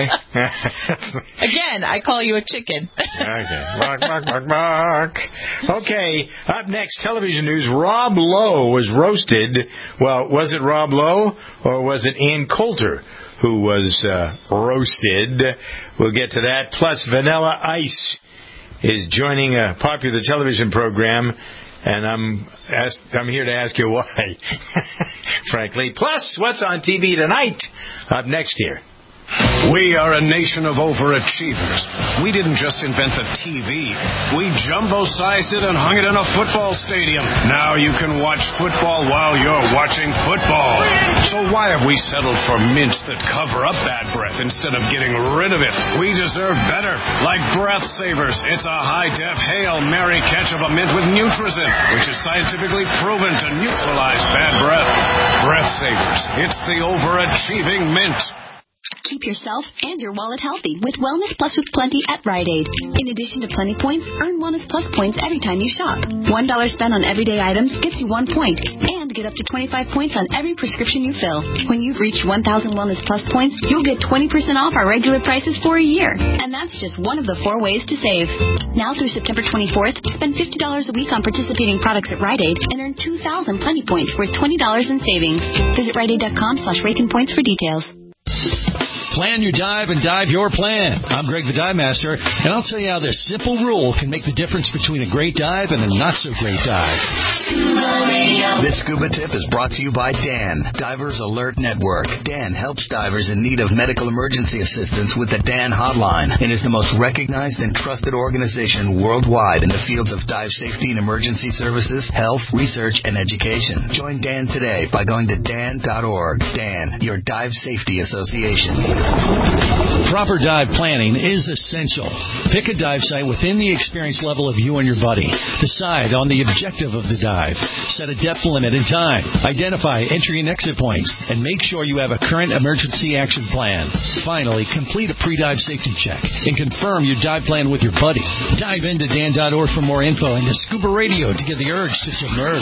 Again, I call you a chicken. Okay. Bark, bark, bark, bark. Okay. Up next, television news. Rob Lowe was roasted. Well, was it Rob Lowe or was it Ann Coulter who was uh, roasted? We'll get to that. Plus, Vanilla Ice is joining a popular television program, and I'm asked, I'm here to ask you why, frankly. Plus, what's on T V tonight? Up next here. We are a nation of overachievers. We didn't just invent the T V. We jumbo-sized it and hung it in a football stadium. Now you can watch football while you're watching football. So why have we settled for mints that cover up bad breath instead of getting rid of it? We deserve better. Like Breath Savers. It's a high-def Hail Mary catch of a mint with Nutrizin, which is scientifically proven to neutralize bad breath. Breath Savers. It's the overachieving mint. Keep yourself and your wallet healthy with Wellness Plus with Plenty at Rite Aid. In addition to Plenty points, earn Wellness Plus points every time you shop. One dollar spent on everyday items gets you one point, and get up to twenty-five points on every prescription you fill. When you've reached one thousand Wellness Plus points, you'll get twenty percent off our regular prices for a year. And that's just one of the four ways to save. Now through September twenty-fourth, spend fifty dollars a week on participating products at Rite Aid and earn two thousand Plenty points worth twenty dollars in savings. Visit Rite Aid dot com slash Rakin points for details. Plan your dive and dive your plan. I'm Greg the Dive Master, and I'll tell you how this simple rule can make the difference between a great dive and a not-so-great dive. This scuba tip is brought to you by D A N, Divers Alert Network. D A N helps divers in need of medical emergency assistance with the D A N hotline and is the most recognized and trusted organization worldwide in the fields of dive safety and emergency services, health, research, and education. Join D A N today by going to D A N dot org. D A N, your dive safety association. Proper dive planning is essential. Pick a dive site within the experience level of you and your buddy. Decide on the objective of the dive. Set a depth limit and time. Identify entry and exit points. And make sure you have a current emergency action plan. Finally, complete a pre-dive safety check and confirm your dive plan with your buddy. Dive into Dan dot org for more info and to Scuba Radio to get the urge to submerge.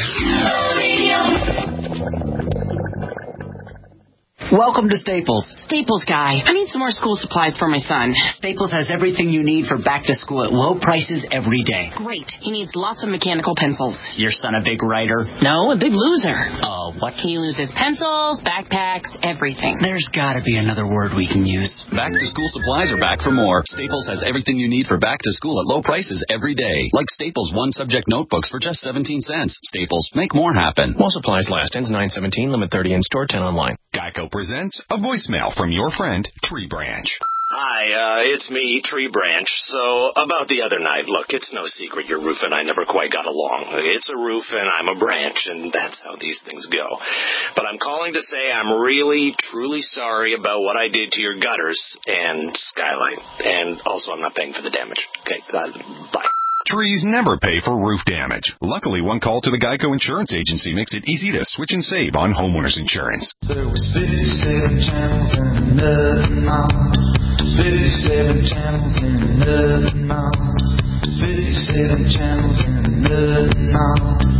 Welcome to Staples. Staples guy, I need some more school supplies for my son. Staples has everything you need for back to school at low prices every day. Great. He needs lots of mechanical pencils. Your son a big writer? No, a big loser. Oh, uh, what? He loses pencils, backpacks, everything. There's gotta be another word we can use. Back to school supplies are back for more. Staples has everything you need for back to school at low prices every day. Like Staples one subject notebooks for just seventeen cents. Staples, make more happen. While supplies last. Ends nine seventeen, limit thirty in store, ten online. Geico presents a voicemail from your friend, Tree Branch. Hi, uh, it's me, Tree Branch. So, about the other night, look, it's no secret your roof and I never quite got along. It's a roof and I'm a branch, and that's how these things go. But I'm calling to say I'm really, truly sorry about what I did to your gutters and skylight. And also, I'm not paying for the damage. Okay, uh, bye. Trees never pay for roof damage. Luckily, one call to the Geico Insurance Agency makes it easy to switch and save on homeowners insurance. There was fifty-seven channels and nothing on. fifty-seven channels and nothing on. fifty-seven channels and nothing on.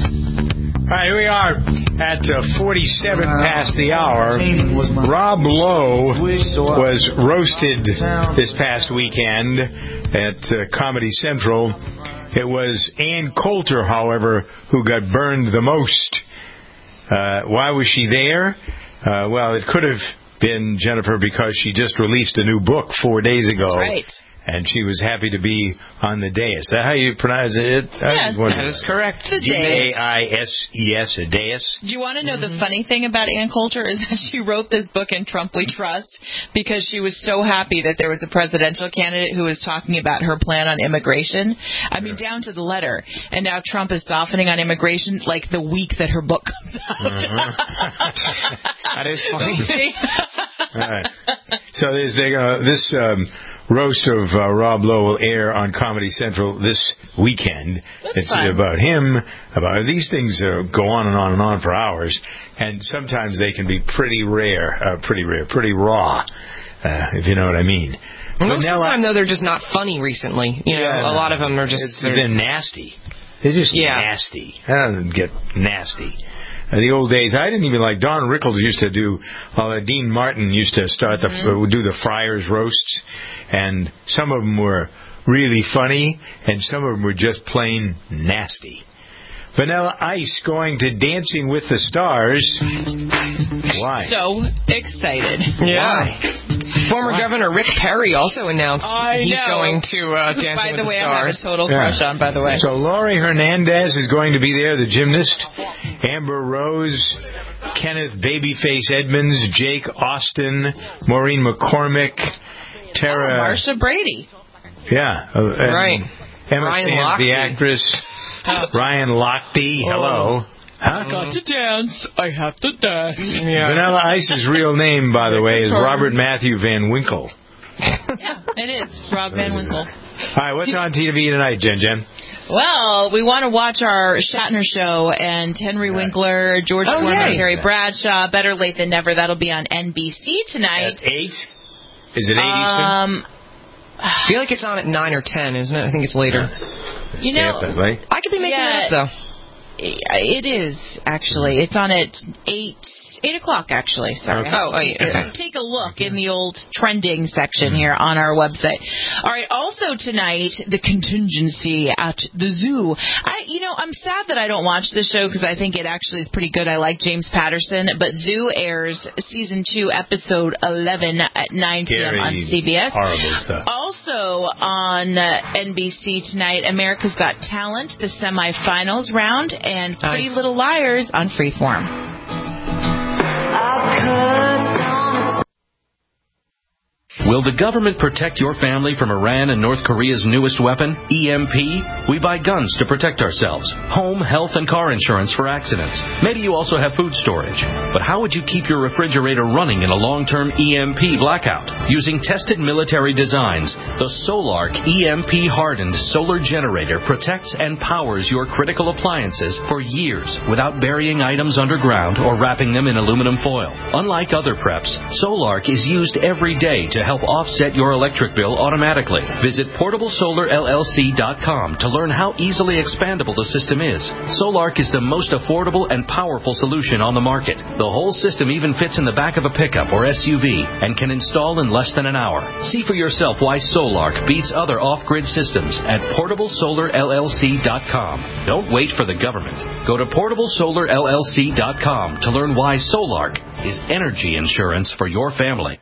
All right, here we are at uh, forty-seven past the hour. Rob Lowe was roasted this past weekend at uh, Comedy Central. It was Ann Coulter, however, who got burned the most. Uh, why was she there? Uh, well, it could have been, Jennifer, because she just released a new book four days ago. That's right. And she was happy to be on the dais. Is that how you pronounce it? Yes, that is correct. The dais. D A I S E S, a dais. Do you want to know the funny thing about Ann Coulter is that she wrote this book in Trump We Trust because she was so happy that there was a presidential candidate who was talking about her plan on immigration. I mean, down to the letter. And now Trump is softening on immigration like the week that her book comes out. Uh-huh. That is funny. All right. So there's they, uh, this um, roast of uh, Rob Lowe will air on Comedy Central this weekend. That's it's fun. about him. About these things uh, go on and on and on for hours, and sometimes they can be pretty rare, uh, pretty rare, pretty raw, uh, if you know what I mean. Most of the time, though, they're just not funny recently. You know, Yeah. a lot of them are just... They're, they're nasty. They're just Yeah. nasty. I don't get nasty. Uh, the old days, I didn't even like, Don Rickles used to do, uh, Dean Martin used to start the, Mm-hmm. uh, do the Friars roasts, and some of them were really funny, and some of them were just plain nasty. Vanilla Ice going to Dancing with the Stars. Why? So excited. Yeah. Why? Former Why? Governor Rick Perry also announced I he's know. going to uh, Dancing By with the the way, I have a Stars. total crush Yeah. on, by the way. So Laurie Hernandez is going to be there, the gymnast. Amber Rose, Kenneth Babyface Edmonds, Jake Austin, Maureen McCormick, Tara... Oh, Marsha Brady. Yeah. Uh, and Right. Emma Ryan Sands, the Lochte. actress. Ryan Lochte. Hello. Huh? I got to dance. I have to dance. Yeah. Vanilla Ice's real name, by the way, is Robert Matthew Van Winkle. Yeah, it is. Rob Van Winkle. All right, what's on T V tonight, Jen Jen? Well, we want to watch our Shatner show and Henry Winkler, George Oh, Foreman, yay. Terry Bradshaw. Better late than never. That'll be on N B C tonight. At eight? Is it eight Eastern? Um, I feel like it's on at nine or ten, isn't it? I think it's later. you Stay know, up that late? I could be making Yeah. it up, though. It is, actually. It's on at eight, eight o'clock, actually. Sorry. Okay. I have to Oh, take, yeah. take a look in the old trending section here on our website. All right. Also tonight, the contingency at the zoo. I, you know, I'm sad that I don't watch this show because I think it actually is pretty good. I like James Patterson, but Zoo airs season two, episode eleven at nine p.m. on C B S. Horrible stuff. Also on uh, N B C tonight, America's Got Talent, the semifinals round, and Pretty Nice. Little Liars on Freeform. Will the government protect your family from Iran and North Korea's newest weapon, E M P? We buy guns to protect ourselves, home, health, and car insurance for accidents. Maybe you also have food storage. But how would you keep your refrigerator running in a long-term E M P blackout? Using tested military designs, the Solark E M P-hardened solar generator protects and powers your critical appliances for years without burying items underground or wrapping them in aluminum foil. Unlike other preps, Solark is used every day to help offset your electric bill automatically. Visit portable solar L L C dot com to learn how easily expandable the system is. Solark is the most affordable and powerful solution on the market. The whole system even fits in the back of a pickup or S U V and can install in less than an hour. See for yourself why Solark beats other off-grid systems at portable solar L L C dot com. Don't wait for the government. Go to portable solar L L C dot com to learn why Solark is energy insurance for your family.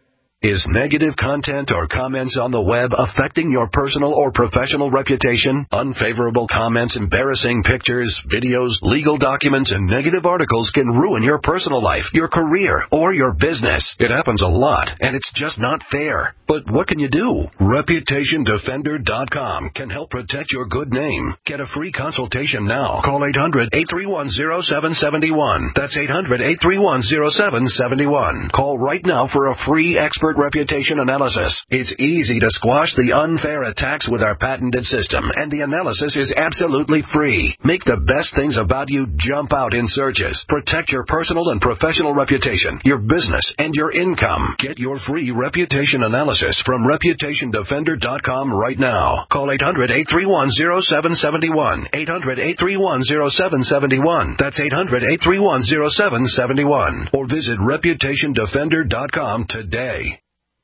Is negative content or comments on the web affecting your personal or professional reputation? Unfavorable comments, embarrassing pictures, videos, legal documents, and negative articles can ruin your personal life, your career, or your business. It happens a lot, and it's just not fair. But what can you do? Reputation Defender dot com can help protect your good name. Get a free consultation now. Call eight hundred, eight three one, zero seven seven one. That's eight hundred, eight three one, zero seven seven one. Call right now for a free expert reputation analysis. It's easy to squash the unfair attacks with our patented system, and the analysis is absolutely free. Make the best things about you jump out in searches. Protect your personal and professional reputation, your business, and your income. Get your free reputation analysis from Reputation Defender dot com right now. Call eight hundred, eight three one, zero seven seven one. eight hundred, eight three one, zero seven seven one. That's eight hundred, eight three one, zero seven seven one. Or visit Reputation Defender dot com today.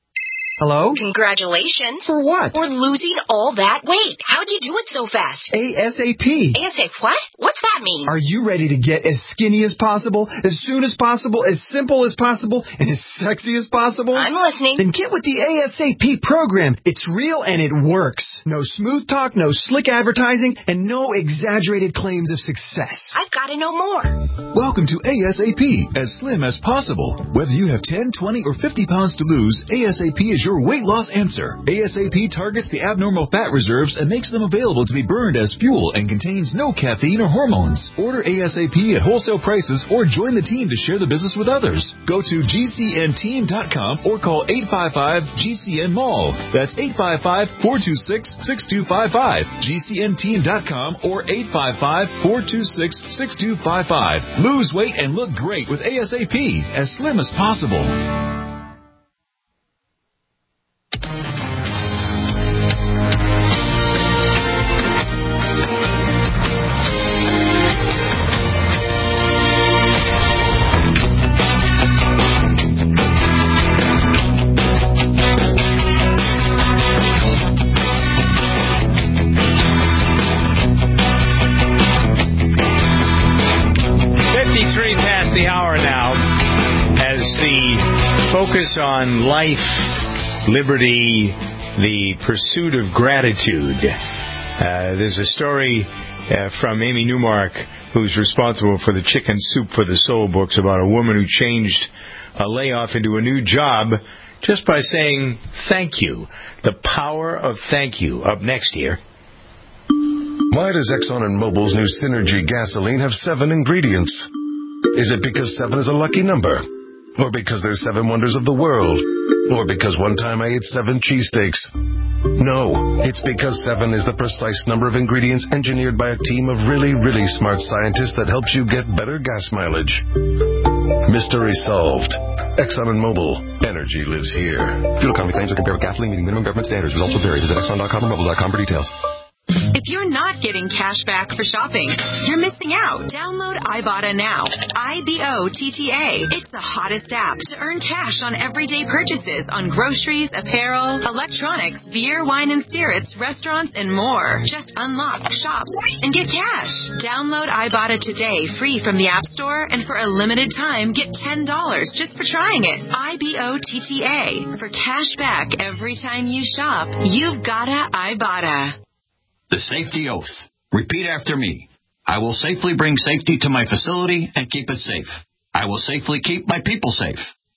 Hello? Congratulations. For what? For losing all that weight. How'd you do it so fast? ASAP. ASAP what? What's that mean? Are you ready to get as skinny as possible, as soon as possible, as simple as possible, and as sexy as possible? I'm listening. Then get with the ASAP program. It's real and it works. No smooth talk, no slick advertising, and no exaggerated claims of success. I've got to know more. Welcome to ASAP, as slim as possible. Whether you have ten, twenty, or fifty pounds to lose, ASAP is your weight loss answer. ASAP targets the abnormal fat reserves and makes them available to be burned as fuel and contains no caffeine or hormones. Order ASAP at wholesale prices or join the team to share the business with others. Go to G C N team dot com or call eight five five G C N mall. That's eight five five, four two six, six two five five. G C N team dot com or eight five five, four two six, six two five five. Lose weight and look great with ASAP, as slim as possible. Focus on life, liberty, the pursuit of gratitude. Uh, there's a story uh, from Amy Newmark, who's responsible for the Chicken Soup for the Soul books, about a woman who changed a layoff into a new job just by saying thank you. The power of thank you. Up next here. Why does Exxon and Mobil's new Synergy gasoline have seven ingredients? Is it because seven is a lucky number? Or because there's seven wonders of the world? Or because one time I ate seven cheesesteaks? No, it's because seven is the precise number of ingredients engineered by a team of really, really smart scientists that helps you get better gas mileage. Mystery solved. Exxon and Mobil. Energy lives here. Fuel economy claims are compared with gasoline meeting minimum government standards. Results will vary. Visit Exxon dot com or Mobil dot com for details. If you're not getting cash back for shopping, you're missing out. Download Ibotta now. I B O T T A. It's the hottest app to earn cash on everyday purchases on groceries, apparel, electronics, beer, wine and spirits, restaurants, and more. Just unlock, shop, and get cash. Download Ibotta today, free from the App Store, and for a limited time, get ten dollars just for trying it. I B O T T A. For cash back every time you shop, you've gotta Ibotta. The safety oath. Repeat after me. I will safely bring safety to my facility and keep it safe. I will safely keep my people safe.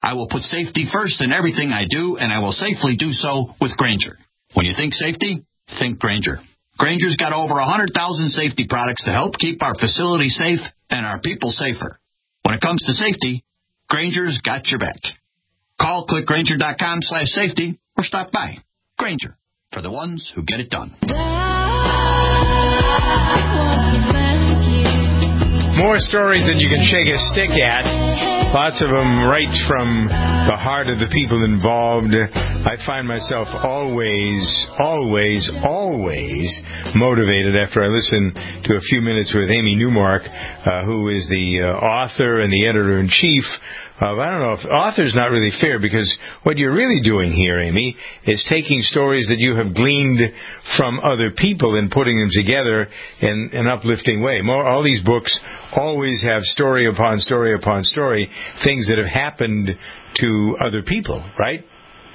I will put safety first in everything I do, and I will safely do so with Grainger. When you think safety, think Grainger. Grainger's got over one hundred thousand safety products to help keep our facilities safe and our people safer. When it comes to safety, Grainger's got your back. Call clickgrainger.com slash safety or stop by. Grainger, for the ones who get it done. More stories than you can shake a stick at. Lots of them right from the heart of the people involved. I find myself always, always, always motivated after I listen to a few minutes with Amy Newmark, uh, who is the uh, author and the editor-in-chief of, I don't know, if author's not really fair, because what you're really doing here, Amy, is taking stories that you have gleaned from other people and putting them together in an uplifting way. More, all these books always have story upon story upon story, things that have happened to other people, right?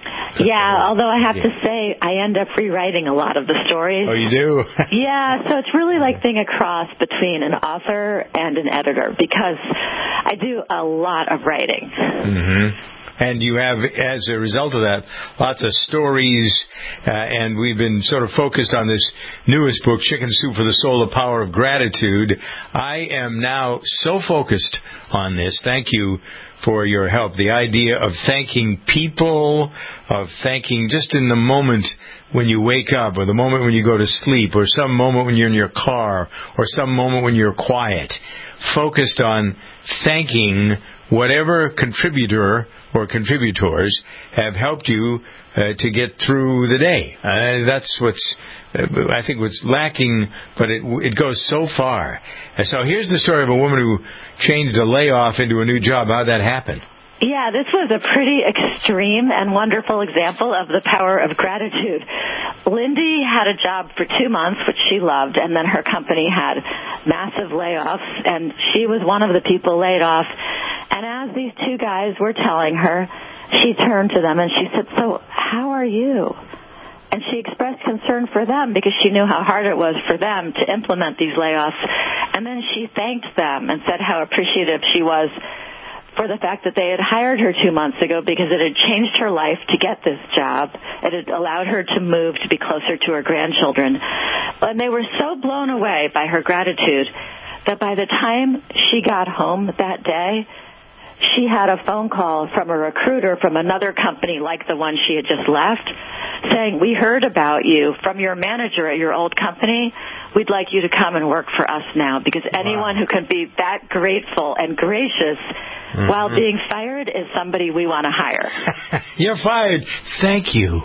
Yeah, although I have to say, I end up rewriting a lot of the stories. Oh, you do? Yeah, so it's really like being a cross between an author and an editor, because I do a lot of writing. Mm-hmm. And you have, as a result of that, lots of stories, uh, and we've been sort of focused on this newest book, Chicken Soup for the Soul, The Power of Gratitude. I am now so focused on this. Thank you for your help. The idea of thanking people, of thanking just in the moment when you wake up, or the moment when you go to sleep, or some moment when you're in your car, or some moment when you're quiet. Focused on thanking whatever contributor or contributors have helped you uh, to get through the day. Uh, that's what's, uh, I think, what's lacking, but it, it goes so far. And so here's the story of a woman who changed a layoff into a new job. How'd that happen? Yeah, this was a pretty extreme and wonderful example of the power of gratitude. Lindy had a job for two months, which she loved, and then her company had massive layoffs, and she was one of the people laid off. And as these two guys were telling her, she turned to them and she said, "So how are you?" And she expressed concern for them because she knew how hard it was for them to implement these layoffs. And then she thanked them and said how appreciative she was for the fact that they had hired her two months ago, because it had changed her life to get this job. It had allowed her to move to be closer to her grandchildren. And they were so blown away by her gratitude that by the time she got home that day, she had a phone call from a recruiter from another company like the one she had just left saying, "We heard about you from your manager at your old company. We'd like you to come and work for us now," because anyone wow. who can be that grateful and gracious mm-hmm. while being fired is somebody we want to hire. You're fired. Thank you.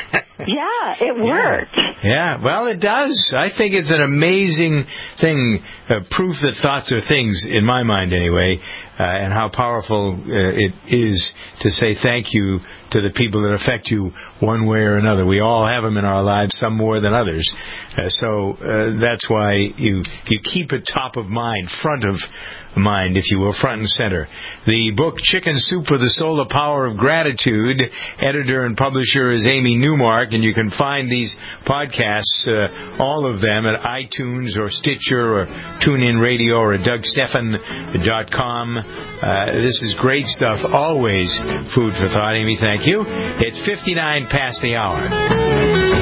Yeah, it worked. Yeah. yeah, well, it does. I think it's an amazing thing, uh, proof that thoughts are things, in my mind anyway, uh, and how powerful uh, it is to say thank you to the people that affect you one way or another. We all have them in our lives, some more than others. Uh, so uh, that's why you you keep it top of mind, front of mind, if you will, front and center. The book, Chicken Soup for the Soul, The Power of Gratitude, editor and publisher is Amy Newmark, and you can find these podcasts, uh, all of them, at iTunes or Stitcher or TuneIn Radio or at Doug Stephan dot com. Uh, this is great stuff. Always food for thought. Amy, thank you. It's fifty-nine past the hour.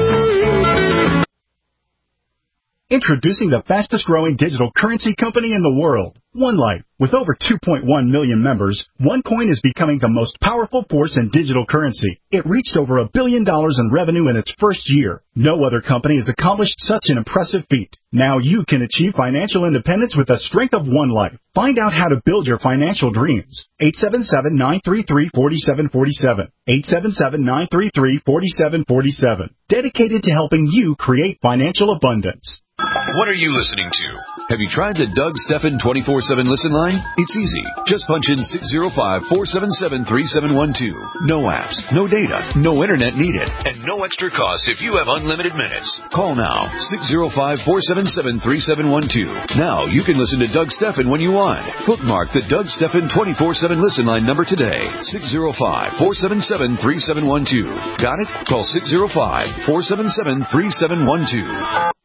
Introducing the fastest growing digital currency company in the world, OneLife. With over two point one million members, OneCoin is becoming the most powerful force in digital currency. It reached over a billion dollars in revenue in its first year. No other company has accomplished such an impressive feat. Now you can achieve financial independence with the strength of OneLife. Find out how to build your financial dreams. eight seven seven, nine three three, four seven four seven. eight seven seven, nine three three, four seven four seven. Dedicated to helping you create financial abundance. What are you listening to? Have you tried the Doug Stephan twenty-four seven listen line? It's easy. Just punch in six zero five, four seven seven, three seven one two. No apps, no data, no internet needed, and no extra cost if you have unlimited minutes. Call now, six zero five, four seven seven, three seven one two. Now you can listen to Doug Stephan when you want. Bookmark the Doug Stephan twenty-four seven listen line number today, six zero five, four seven seven, three seven one two. Got it? Call six zero five, four seven seven, three seven one two.